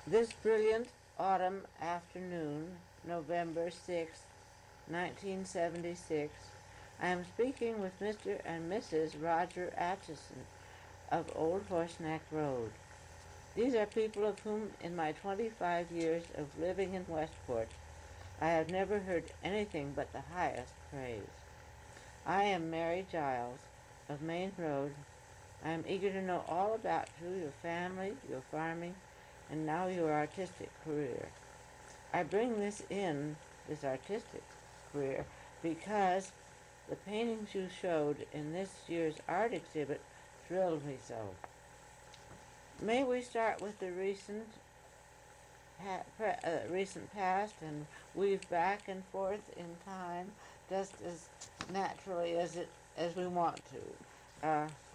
This brilliant autumn afternoon, November 6, 1976, I am speaking with Mr. and Mrs. Roger Atchison of Old Horseneck Road. These are people of whom, in my 25 years of living in Westport, I have never heard anything but the highest praise. I am Mary Giles of Main Road. I am eager to know all about you, your family, your farming, and now your artistic career. I bring this artistic career, because the paintings you showed in this year's art exhibit thrilled me so. May we start with the recent past and weave back and forth in time just as naturally as we want to.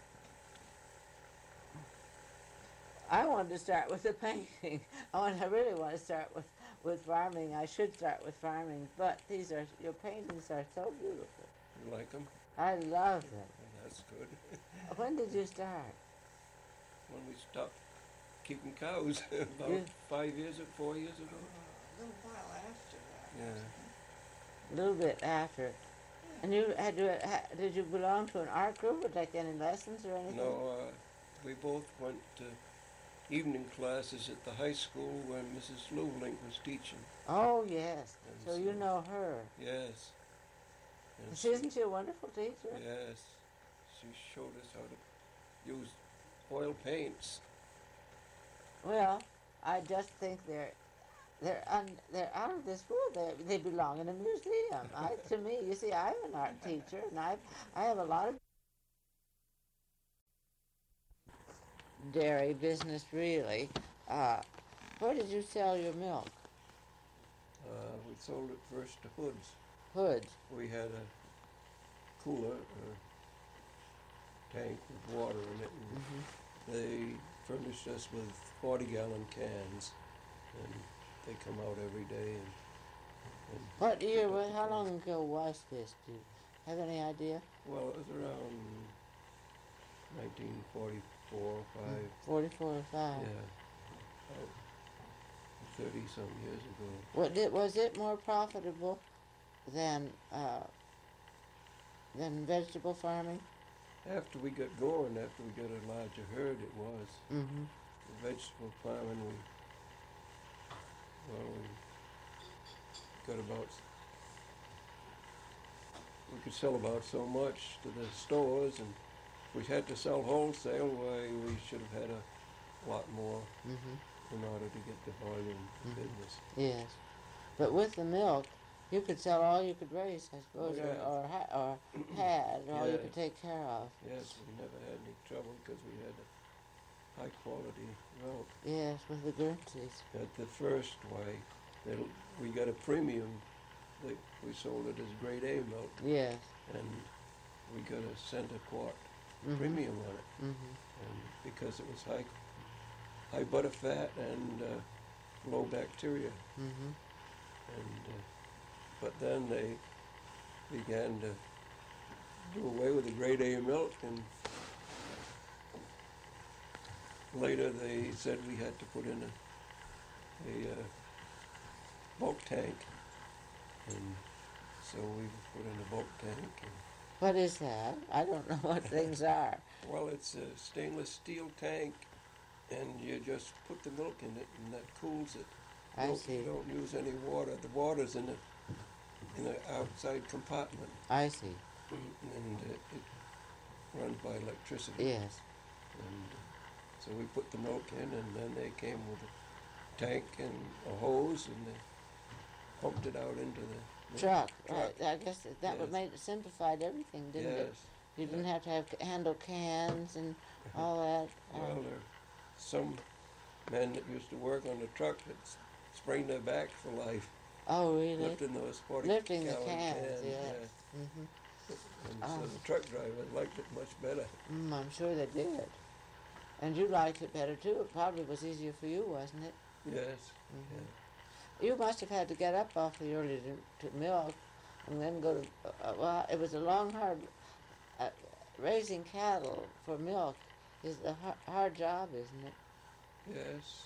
I wanted to start with the painting. I really want to start with farming. I should start with farming, but your paintings are so beautiful. You like them? I love them. That's good. When did you start? When we stopped keeping cows, about You- 4 years ago. A little while after that. Yeah. A little bit after. And did you belong to an art group or take any lessons or anything? No, we both went to evening classes at the high school when Mrs. Lewlink was teaching. Oh, yes. And So you know her. Yes. And Isn't she a wonderful teacher? Yes. She showed us how to use oil paints. Well, I just think they're out of this world. They belong in a museum. To me, you see, I'm an art teacher, and I have a lot of dairy business, really. Where did you sell your milk? We sold it first to Hood's. Hood's. We had a cooler, tank with water in it, and they furnished us with 40-gallon cans, and they come out every day. And What year? How long ago was this? Do you have any idea? well, it was around 1944, 5. 44 or 5. Yeah, 30-some years ago. Was it more profitable than vegetable farming? After we got going, after we got a larger herd, it was. Mm-hmm. The vegetable farming, we could sell about so much to the stores, and if we had to sell wholesale, why, we should have had a lot more in order to get the volume business. Yes, but with the milk, you could sell all you could raise, I suppose, Yeah. or had, or all you Yeah. could take care of. Yes, we never had any trouble because we had a high quality milk. Yes, with the Guernseys. At the first, we got a premium. We sold it as grade A milk, Yes. and we got a cent a quart Mhm. premium on it, Mm-hmm. and because it was high butter fat and low bacteria. Mm-hmm. And but then they began to do away with the grade A milk, and later they said we had to put in a bulk tank, and so we put in a bulk tank. And, What is that? I don't know what things are. well, it's a stainless steel tank, and you just put the milk in it, and that cools it. I see. Don't use any water. The water's in the outside compartment, I see. and it runs by electricity. Yes. And so we put the milk in, and then they came with a tank and a hose, and they pumped it out into the milk Truck. truck. Right. I guess that would Yes. make it simplified everything, didn't it? Yes. You didn't have to handle cans and all that. Well, there are some men that used to work on the truck that sprained their back for life, Oh, really? lifting those 40 Lifting the gallon cans, yeah. yes. Mm-hmm. And Oh. so the truck drivers liked it much better. I'm sure they did. And you liked it better too. It probably was easier for you, wasn't it? Yes. Mhm. Yeah. You must have had to get up awfully early to milk, and then go to. Well, it was a long, hard. Raising cattle for milk is a hard job, isn't it? Yes.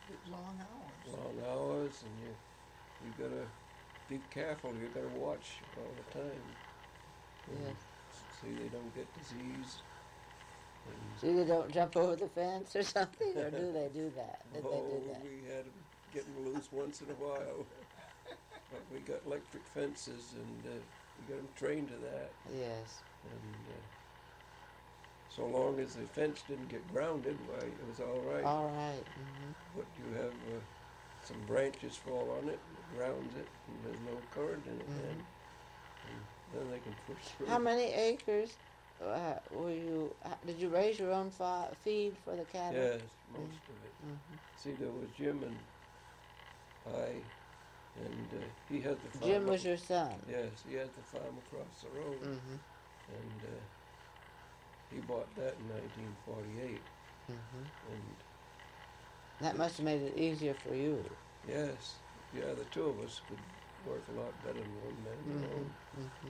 Long hours. long hours, and you gotta be careful. You gotta watch all the time. And Yes. see they don't get disease. And So they don't jump over the fence or something, or do they do that? Did they do that? we had them getting loose once in a while, but we got electric fences, and we got them trained to that. Yes. And so long as the fence didn't get grounded, why it was all right. All right. Mm-hmm. But you have some branches fall on it, and it grounds it, and there's no current in it then. And then they can push through. How many acres did you raise your own feed for the cattle? Yes, most of it. Mm-hmm. See, there was Jim and I, and he had the farm. Jim was your son? Yes, he had the farm across the road, Mm-hmm. and he bought that in 1948. Mm-hmm. And That must have made it easier for you. yes, yeah, the two of us could work a lot better than one man alone. Mm-hmm.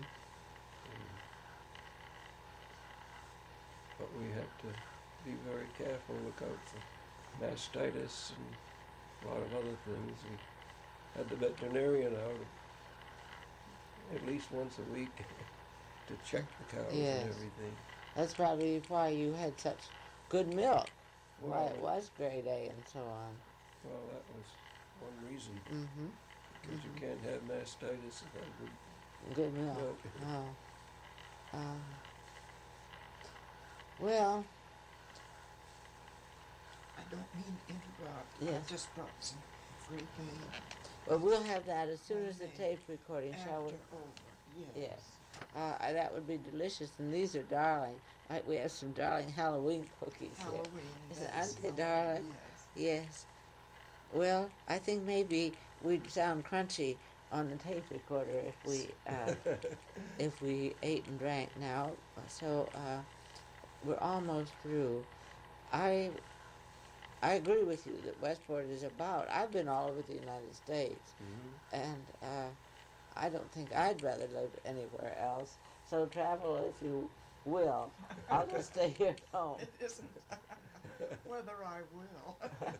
But we had to be very careful, look out for mastitis and a lot of other things. We had the veterinarian out at least once a week to check the cows Yes. and everything. That's probably why you had such good milk. Why Well, it was grade A and so on. well, that was one reason, Mm-hmm. because you can't have mastitis without good Good milk. milk. Oh. Well, I don't mean to interrupt. Yes. I just brought some free hay well, we'll have that as soon as the tape recording, shall we? after over. Yes. That would be delicious, and these are darling. We have some darling Halloween cookies Halloween. Isn't- that's aren't they all- darling? Yes. here. Yes. Well, I think maybe we'd sound crunchy on the tape recorder if we ate and drank now. So we're almost through. I agree with you that Westport is about. I've been all over the United States, and I don't think I'd rather live anywhere else. So travel if you will. I'll just stay here at home. It isn't whether I will.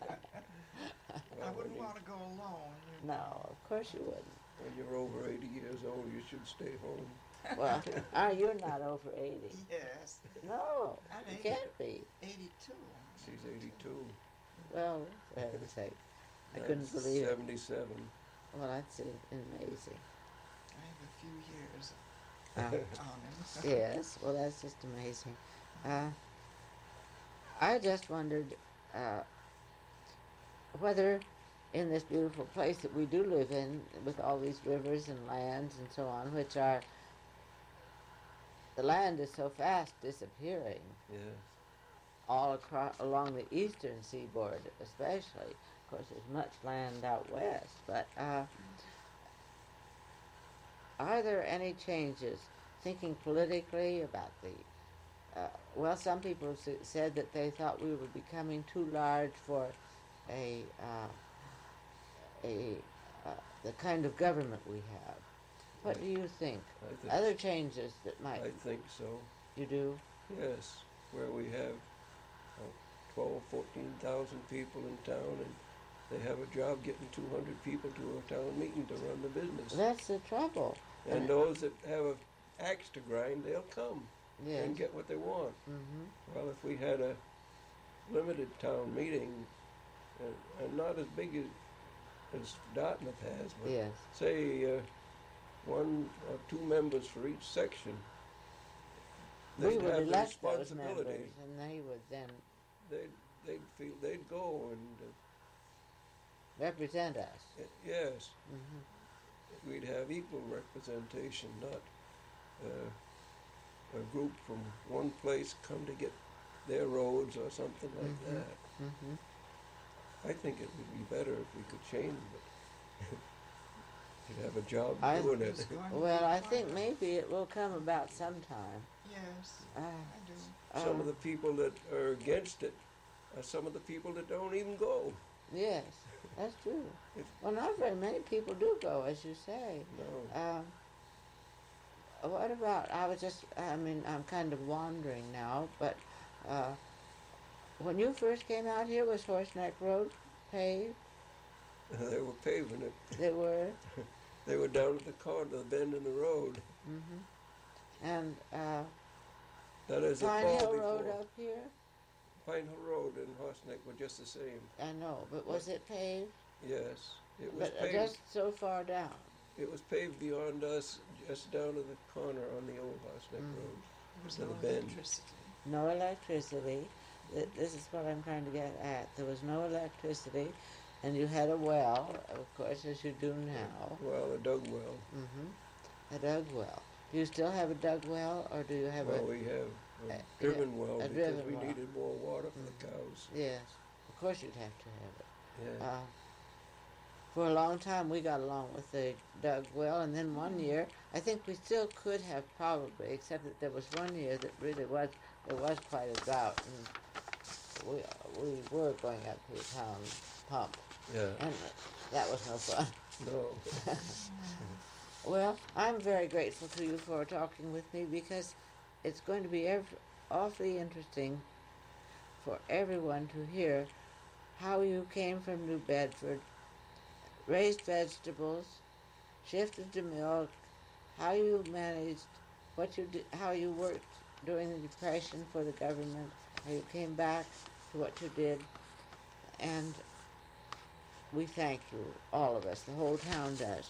I wouldn't want to go alone. You No, know. of course you wouldn't. When you're over 80 years old, you should stay home. Well, you're not over 80. Yes. No, I'm you 80. can't be. 82. She's 82. Well, for heaven's sake, I couldn't That's believe it. 77. Well, that's amazing. I have a few years Uh, on him. yes, well, that's just amazing. I just wondered whether in this beautiful place that we do live in, with all these rivers and lands and so on, the land is so fast disappearing Yes. all across along the eastern seaboard, especially. Of course, there's much land out west, but are there any changes, thinking politically about the, some people said that they thought we were becoming too large for the kind of government we have. What do you think? I think, Other changes that might, I think so. you do? Yes, where we have 12, 14,000 people in town, and they have a job getting 200 people to a town meeting to run the business. That's the trouble. And those that have an axe to grind, they'll come Yes. and get what they want. Mm-hmm. Well, if we had a limited town meeting, and not as big as Dartmouth has, but Yes. say one or two members for each section, We they'd would have the elect those responsibility. members, and they would then They'd feel they'd go and represent us. yes, Mm-hmm. we'd have equal representation, not a group from one place come to get their roads or something like Mhm. that. Mm-hmm. I think it would be better if we could change it. You'd have a job I- doing It's it. going to Well, be I think fun. maybe it will come about sometime. Yes, Uh, I do. Some of um, the people that are against it are some of the people that don't even go. Yes, that's true. If- Well, not very many people do go, as you say. No. What about, I'm kind of wandering now, but when you first came out here, was Horse Neck Road paved? They were paving it. They were? They were down at the corner, the bend in the road. Mm-hmm. And That is the Pine fall Hill before. Road up here? Pine Hill Road and Horse Neck were just the same. I know, but was it paved? Yes, it was But paved. just so far down. It was paved beyond us, just down to the corner on the old Horse Neck Road. There was To no the bend. electricity. No electricity. This is what I'm trying to get at. There was no electricity, and you had a well, of course, as you do now. Well, a dug well. A dug well. Do you still have a dug well, or do you have Well, a... we have a yeah, driven well a because driven we well. needed more water for the cows. Yes, of course you'd have to have it. Yeah. For a long time, we got along with the dug well, and then one year, I think we still could have probably, except that there was one year that really was, there was quite a drought, and we were going up to the town pump, Yeah. and that was no fun. No. Well, I'm very grateful to you for talking with me, because it's going to be awfully interesting for everyone to hear how you came from New Bedford, raised vegetables, shifted to milk, how you managed, what you did, how you worked during the Depression for the government, how you came back to what you did, and we thank you, all of us, the whole town does.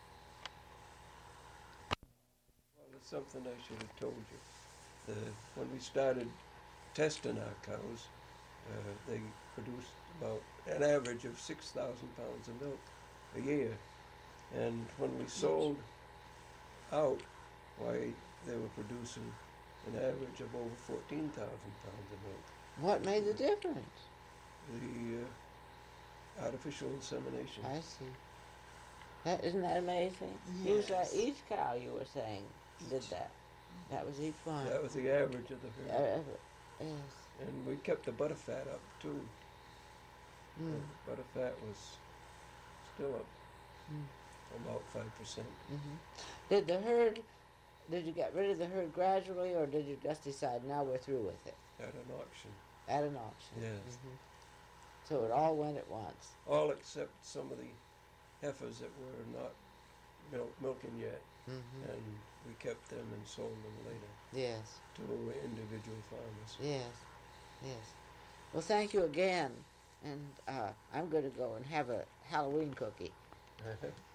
Well, it's something I should have told you. When we started testing our cows, they produced about an average of 6,000 pounds of milk a year. And when we sold out, why, they were producing an average of over 14,000 pounds of milk. What made the difference? The artificial insemination. I see. Isn't that amazing? Yes. Each cow, you were saying, did that. That was each one. That was the average of the herd. Yes. And we kept the butterfat up too. Mm. The butterfat was still up Mm. about 5%. Mm-hmm. Did you get rid of the herd gradually, or did you just decide, now we're through with it, At an auction. at an auction? Yes. Mhm. So it all went at once. All except some of the heifers that were not milking yet. Mm-hmm. And we kept them and sold them later Yes, to individual farmers. yes, yes. Well, thank you again, and I'm going to go and have a Halloween cookie.